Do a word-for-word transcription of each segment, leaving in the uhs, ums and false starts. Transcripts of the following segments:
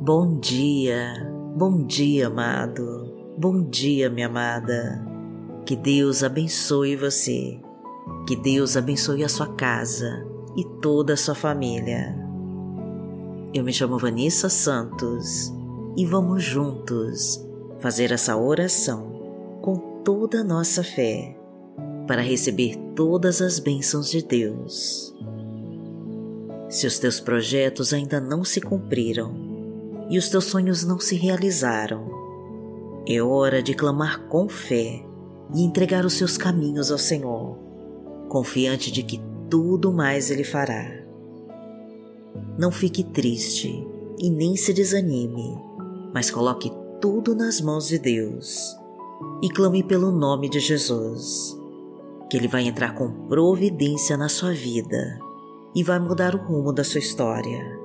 Bom dia, bom dia, amado, bom dia, minha amada. Que Deus abençoe você, que Deus abençoe a sua casa e toda a sua família. Eu me chamo Vanessa Santos e vamos juntos fazer essa oração com toda a nossa fé para receber todas as bênçãos de Deus. Se os teus projetos ainda não se cumpriram e os teus sonhos não se realizaram, é hora de clamar com fé e entregar os seus caminhos ao Senhor, confiante de que tudo mais Ele fará. Não fique triste e nem se desanime, mas coloque tudo nas mãos de Deus e clame pelo nome de Jesus, que Ele vai entrar com providência na sua vida e vai mudar o rumo da sua história.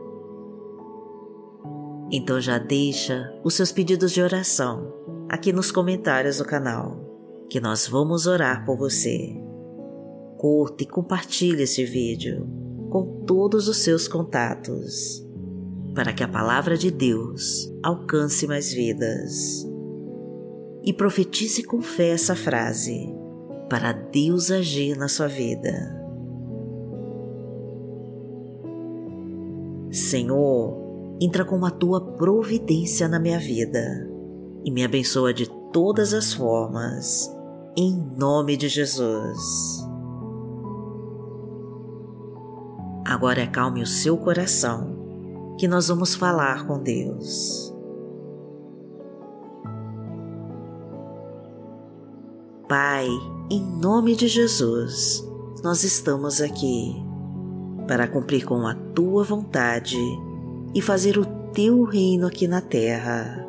Então já deixa os seus pedidos de oração aqui nos comentários do canal, que nós vamos orar por você. Curta e compartilhe esse vídeo com todos os seus contatos, para que a palavra de Deus alcance mais vidas. E profetize com fé essa frase, para Deus agir na sua vida. Senhor, entra com a tua providência na minha vida e me abençoa de todas as formas, em nome de Jesus. Agora acalme o seu coração, que nós vamos falar com Deus. Pai, em nome de Jesus, nós estamos aqui para cumprir com a tua vontade e fazer o teu reino aqui na terra.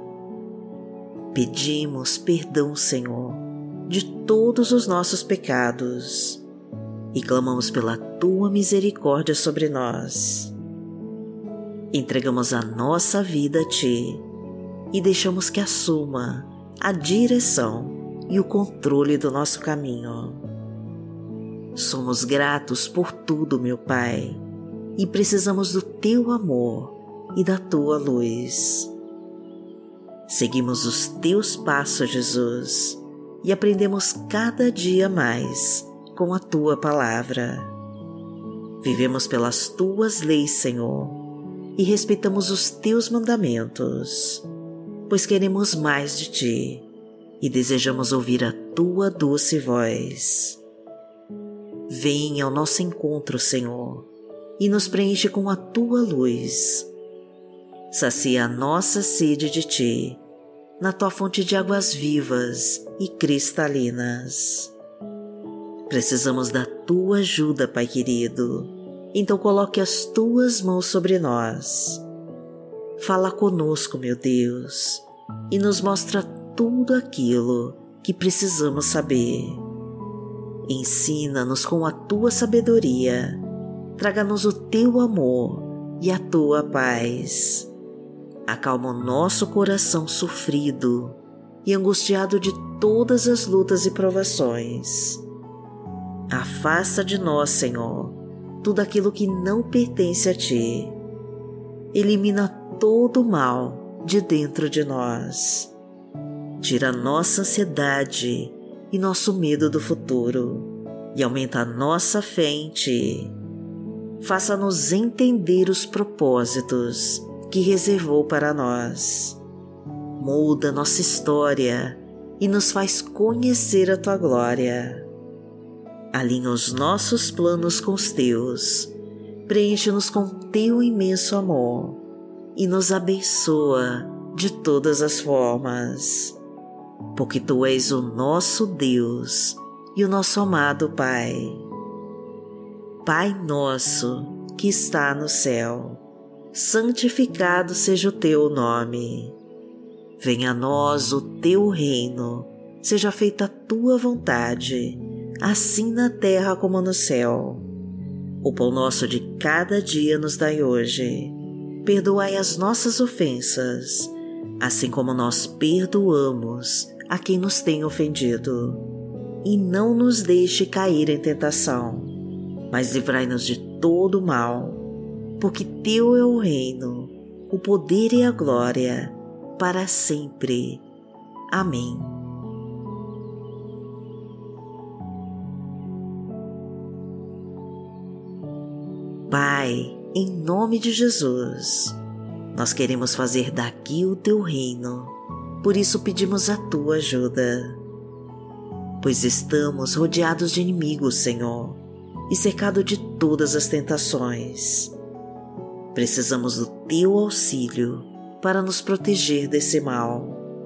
Pedimos perdão, Senhor, de todos os nossos pecados e clamamos pela tua misericórdia sobre nós. Entregamos a nossa vida a ti e deixamos que assuma a direção e o controle do nosso caminho. Somos gratos por tudo, meu Pai, e precisamos do teu amor e da tua luz. Seguimos os teus passos, Jesus, e aprendemos cada dia mais com a tua palavra. Vivemos pelas tuas leis, Senhor, e respeitamos os teus mandamentos, pois queremos mais de ti e desejamos ouvir a tua doce voz. Venha ao nosso encontro, Senhor, e nos preenche com a tua luz. Sacia a nossa sede de ti, na tua fonte de águas vivas e cristalinas. Precisamos da tua ajuda, Pai querido, então coloque as tuas mãos sobre nós. Fala conosco, meu Deus, e nos mostra tudo aquilo que precisamos saber. Ensina-nos com a tua sabedoria, traga-nos o teu amor e a tua paz. Acalma o nosso coração sofrido e angustiado de todas as lutas e provações. Afasta de nós, Senhor, tudo aquilo que não pertence a ti. Elimina todo o mal de dentro de nós. Tira nossa ansiedade e nosso medo do futuro e aumenta a nossa fé em ti. Faça-nos entender os propósitos que reservou para nós. Muda nossa história e nos faz conhecer a tua glória. Alinha os nossos planos com os teus, preenche-nos com teu imenso amor e nos abençoa de todas as formas, porque tu és o nosso Deus e o nosso amado Pai. Pai nosso que está no céu, santificado seja o teu nome. Venha a nós o teu reino, seja feita a tua vontade, assim na terra como no céu. O pão nosso de cada dia nos dai hoje. Perdoai as nossas ofensas, assim como nós perdoamos a quem nos tem ofendido. E não nos deixe cair em tentação, mas livrai-nos de todo o mal, porque teu é o reino, o poder e a glória, para sempre. Amém. Pai, em nome de Jesus, nós queremos fazer daqui o teu reino, por isso pedimos a tua ajuda. Pois estamos rodeados de inimigos, Senhor, e cercados de todas as tentações. Precisamos do teu auxílio para nos proteger desse mal.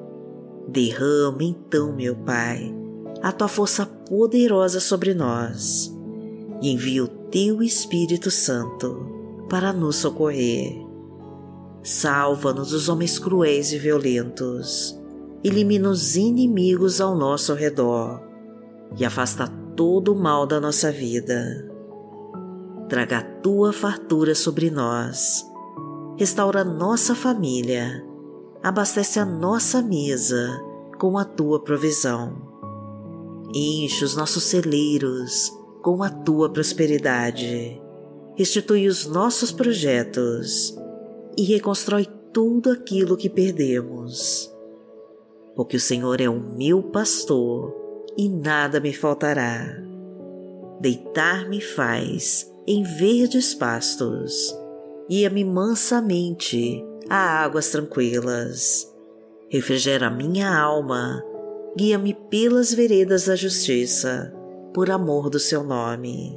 Derrama então, meu Pai, a tua força poderosa sobre nós e envia o teu Espírito Santo para nos socorrer. Salva-nos dos homens cruéis e violentos, elimina os inimigos ao nosso redor e afasta todo o mal da nossa vida. Traga a tua fartura sobre nós, restaura nossa família, abastece a nossa mesa com a tua provisão. Enche os nossos celeiros com a tua prosperidade, restitui os nossos projetos e reconstrói tudo aquilo que perdemos. Porque o Senhor é o meu pastor e nada me faltará. Deitar-me faz em verdes pastos, guia-me mansamente a águas tranquilas. Refrigera minha alma, guia-me pelas veredas da justiça, por amor do seu nome.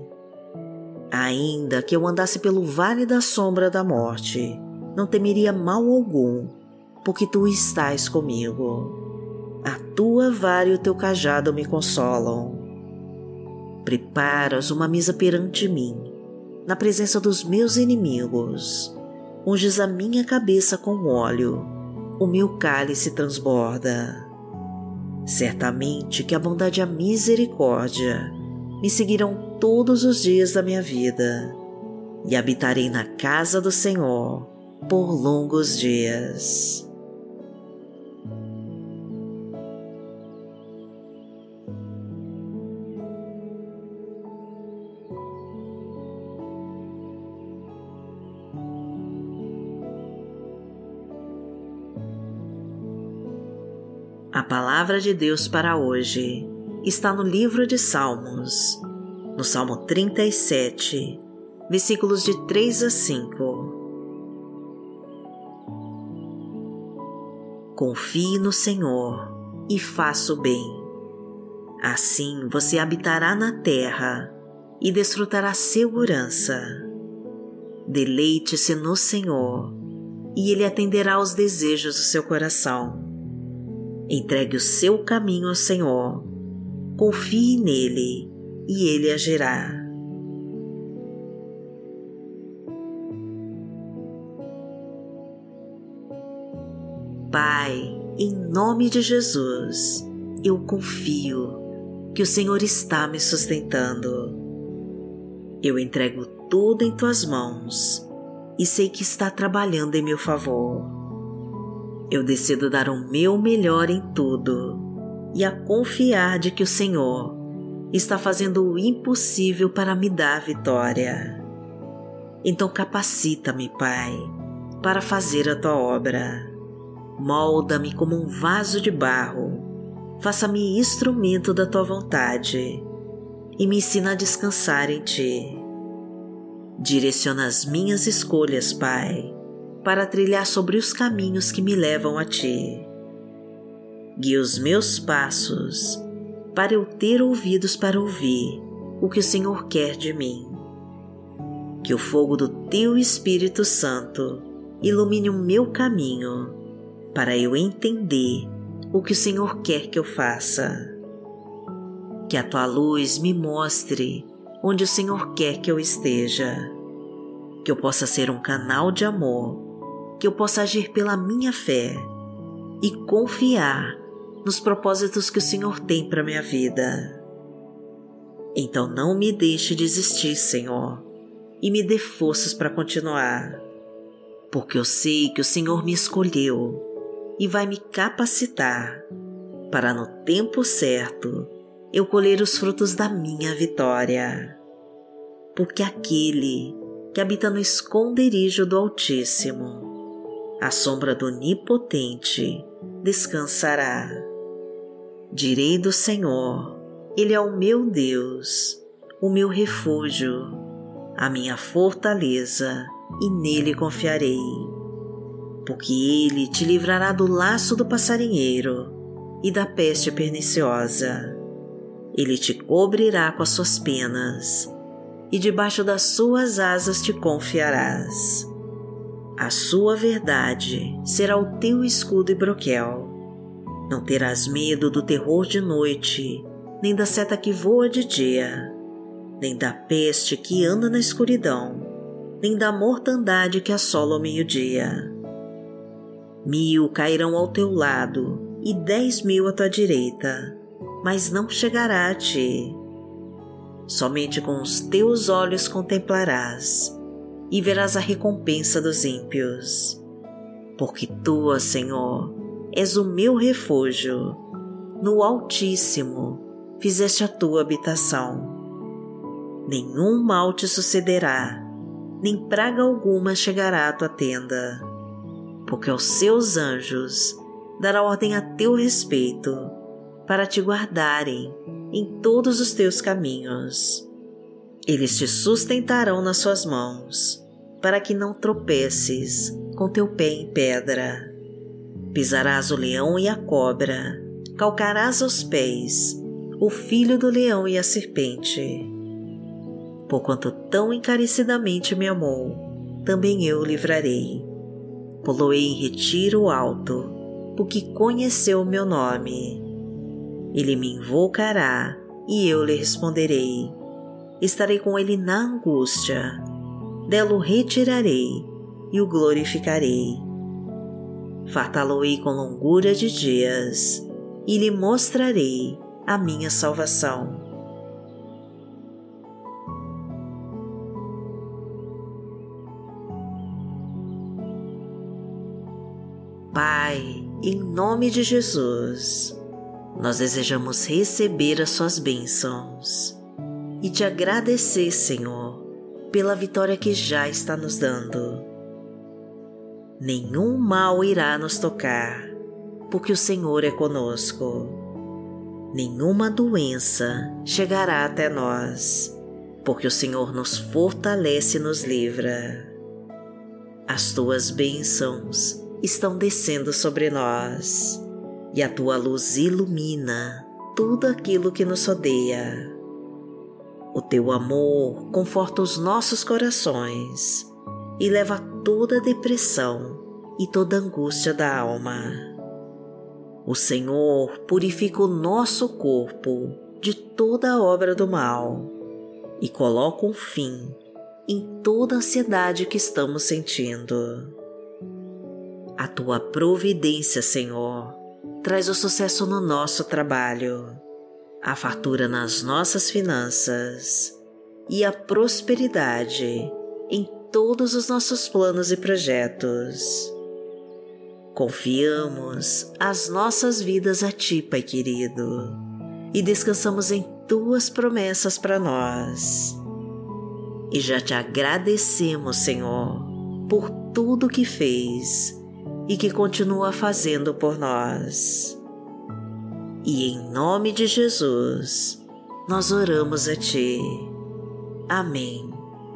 Ainda que eu andasse pelo vale da sombra da morte, não temeria mal algum, porque tu estás comigo. A tua vara e o teu cajado me consolam. Preparas uma mesa perante mim, na presença dos meus inimigos. Unges a minha cabeça com óleo, o meu cálice transborda. Certamente que a bondade e a misericórdia me seguirão todos os dias da minha vida, e habitarei na casa do Senhor por longos dias. A palavra de Deus para hoje está no livro de Salmos, no Salmo trinta e sete, versículos de três a cinco. Confie no Senhor e faça o bem. Assim você habitará na terra e desfrutará segurança. Deleite-se no Senhor e Ele atenderá aos desejos do seu coração. Entregue o seu caminho ao Senhor, confie nele e Ele agirá. Pai, em nome de Jesus, eu confio que o Senhor está me sustentando. Eu entrego tudo em tuas mãos e sei que está trabalhando em meu favor. Eu decido dar o meu melhor em tudo e a confiar de que o Senhor está fazendo o impossível para me dar a vitória. Então capacita-me, Pai, para fazer a tua obra. Molda-me como um vaso de barro, faça-me instrumento da tua vontade e me ensina a descansar em ti. Direciona as minhas escolhas, Pai, para trilhar sobre os caminhos que me levam a ti. Guia os meus passos, para eu ter ouvidos para ouvir o que o Senhor quer de mim. Que o fogo do teu Espírito Santo ilumine o meu caminho, para eu entender o que o Senhor quer que eu faça. Que a tua luz me mostre onde o Senhor quer que eu esteja. Que eu possa ser um canal de amor, que eu possa agir pela minha fé e confiar nos propósitos que o Senhor tem para minha vida. Então não me deixe desistir, Senhor, e me dê forças para continuar, porque eu sei que o Senhor me escolheu e vai me capacitar para, no tempo certo, eu colher os frutos da minha vitória. Porque aquele que habita no esconderijo do Altíssimo à sombra do Onipotente descansará. Direi do Senhor, Ele é o meu Deus, o meu refúgio, a minha fortaleza, e nele confiarei. Porque Ele te livrará do laço do passarinheiro e da peste perniciosa. Ele te cobrirá com as suas penas, e debaixo das suas asas te confiarás. A sua verdade será o teu escudo e broquel. Não terás medo do terror de noite, nem da seta que voa de dia, nem da peste que anda na escuridão, nem da mortandade que assola ao meio-dia. Mil cairão ao teu lado e dez mil à tua direita, mas não chegará a ti. Somente com os teus olhos contemplarás e verás a recompensa dos ímpios. Porque tu, ó Senhor, és o meu refúgio, no Altíssimo fizeste a tua habitação. Nenhum mal te sucederá, nem praga alguma chegará à tua tenda, porque aos seus anjos dará ordem a teu respeito, para te guardarem em todos os teus caminhos. Eles te sustentarão nas suas mãos, para que não tropeces com teu pé em pedra. Pisarás o leão e a cobra, calcarás aos pés o filho do leão e a serpente. Porquanto tão encarecidamente me amou, também eu o livrarei. Poloei em retiro alto, porque conheceu o meu nome. Ele me invocará e eu lhe responderei. Estarei com ele na angústia, dela o retirarei e o glorificarei. Fartá-lo-ei com longura de dias e lhe mostrarei a minha salvação. Pai, em nome de Jesus, nós desejamos receber as suas bênçãos e te agradecer, Senhor, pela vitória que já está nos dando. Nenhum mal irá nos tocar, porque o Senhor é conosco. Nenhuma doença chegará até nós, porque o Senhor nos fortalece e nos livra. As tuas bênçãos estão descendo sobre nós, e a tua luz ilumina tudo aquilo que nos rodeia. O teu amor conforta os nossos corações e leva toda a depressão e toda a angústia da alma. O Senhor purifica o nosso corpo de toda a obra do mal e coloca um fim em toda a ansiedade que estamos sentindo. A tua providência, Senhor, traz o sucesso no nosso trabalho, a fartura nas nossas finanças e a prosperidade em todos os nossos planos e projetos. Confiamos as nossas vidas a Ti, Pai querido, e descansamos em Tuas promessas para nós. E já Te agradecemos, Senhor, por tudo que fez e que continua fazendo por nós. E em nome de Jesus, nós oramos a Ti. Amém.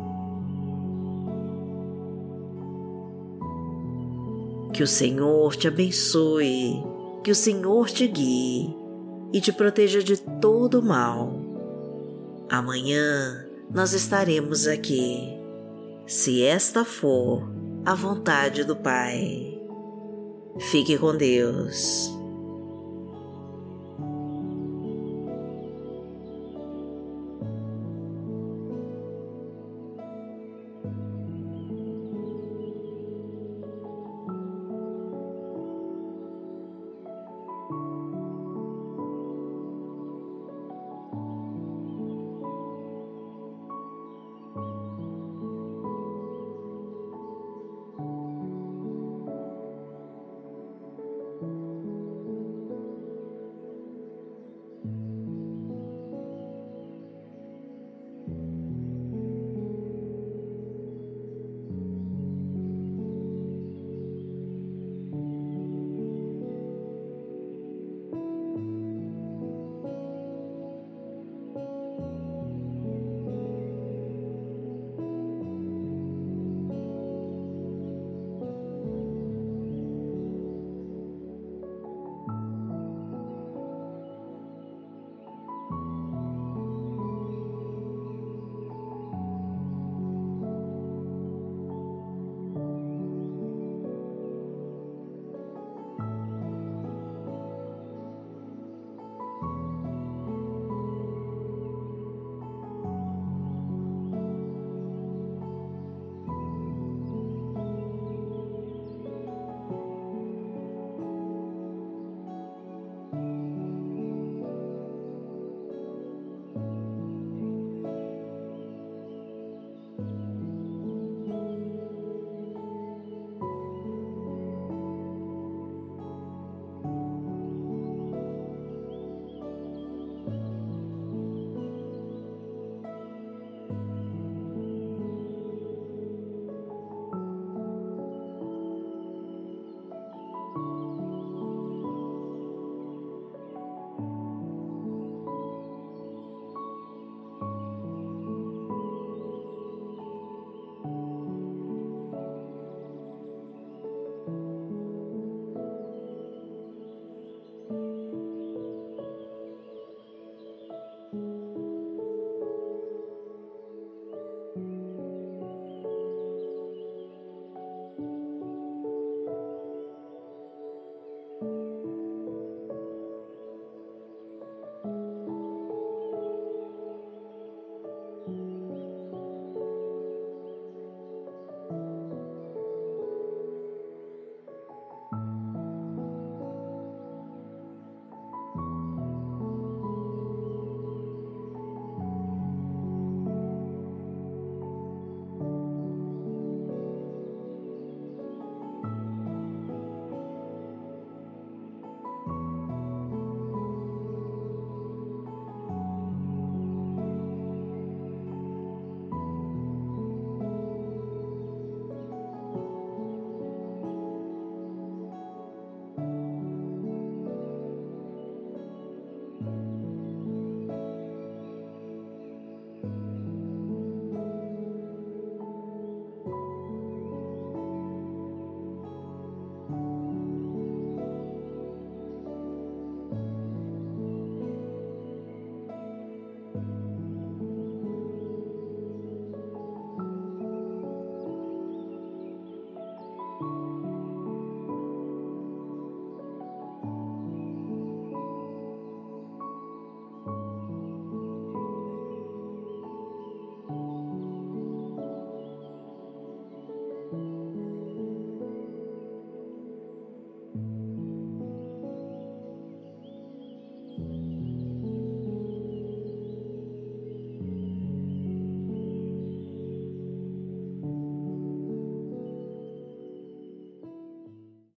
Que o Senhor te abençoe, que o Senhor te guie e te proteja de todo mal. Amanhã nós estaremos aqui, se esta for a vontade do Pai. Fique com Deus.